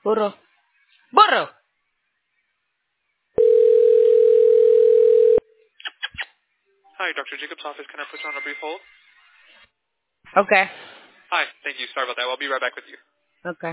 Burro. Burro. Hi, Dr. Jacob's office. Can I put you on a brief hold? Okay. Hi, thank you. Sorry about that. I'll be right back with you. Okay.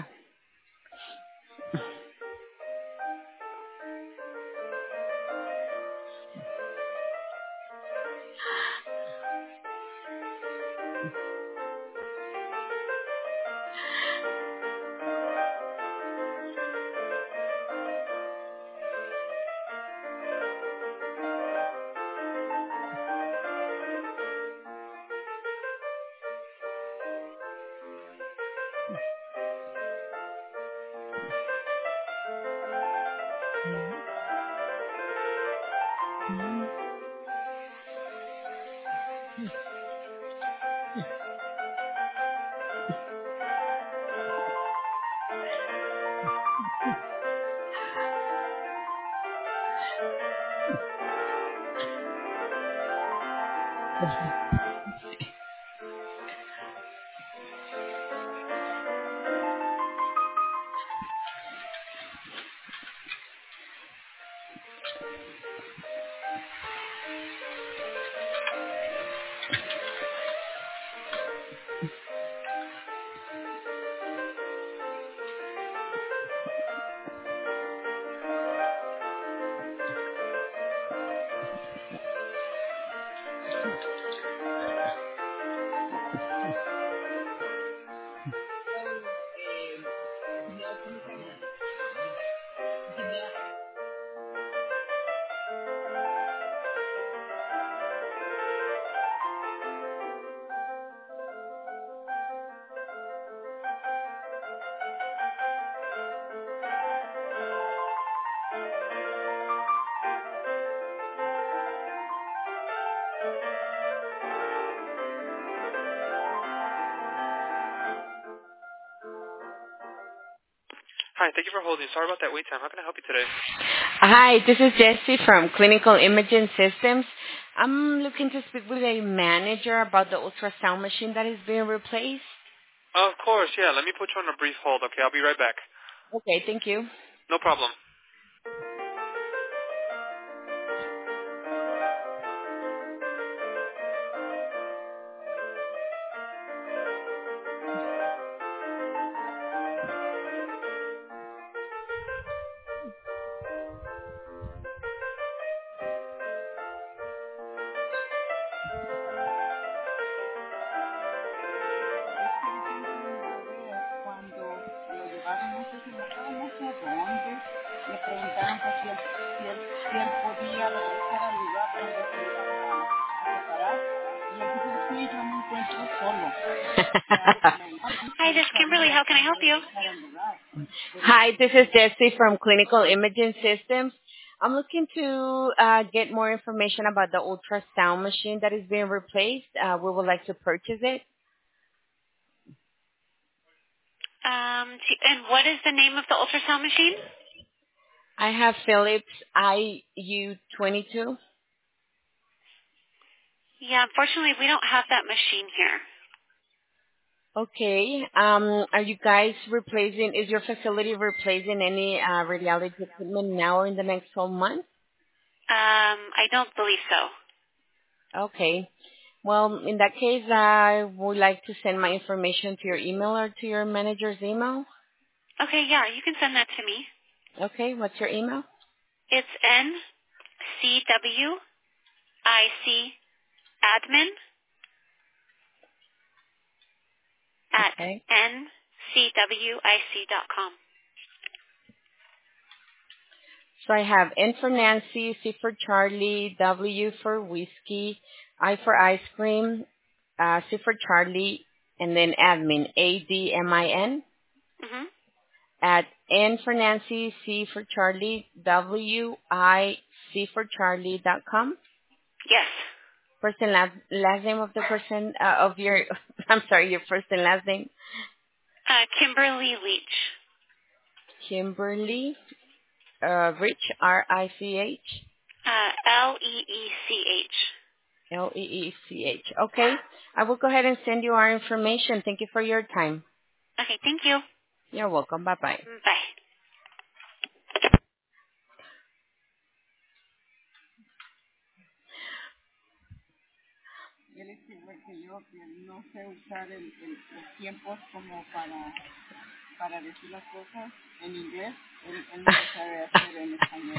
Hi, thank you for holding. Sorry about that wait time. How can I help you today? Hi, this is Jessie from Clinical Imaging Systems. I'm looking to speak with a manager about the ultrasound machine that is being replaced. Of course, yeah. Let me put you on a brief hold, okay? I'll be right back. Okay, thank you. No problem. Es que dicen que un bebé, cuando lo llevaron, no sé si me acuerdo, no sé dónde, le preguntaron que si él podía regresar al lugar donde se iban a separar. Y él dijo, sí, yo me encuentro solo. Hi, this is Kimberly. How can I help you? Regresar al lugar. Hi, this is Jessie from Clinical Imaging Systems. I'm looking to get more information about the ultrasound machine that is being replaced. We would like to purchase it. And what is the name of the ultrasound machine? I have Philips IU22. Yeah, unfortunately, we don't have that machine here. Okay. Are you guys replacing, is your facility replacing any radiology equipment now or in the next 12 months? I don't believe so. Okay. Well, in that case, I would like to send my information to your email or to your manager's email. Okay, yeah, you can send that to me. Okay, what's your email? It's NCWIC admin at Okay. ncwic.com. So I have N for Nancy, C for Charlie, W for whiskey, I for ice cream, C for Charlie, and then admin, ADMIN, Mm-hmm. at N for Nancy, C for Charlie, WIC for Charlie.com. Yes. First and last name of the person, of your, I'm sorry, your first and last name, Kimberly Leach. Kimberly, Rich, R-I-C-H. Leech. Leech. Okay. I will go ahead and send you our information. Thank you for your time. Okay, thank you. You're welcome. Bye-bye. Bye. que yo que no sé usar los tiempos como para decir las cosas en inglés, él no lo sabe hacer en español.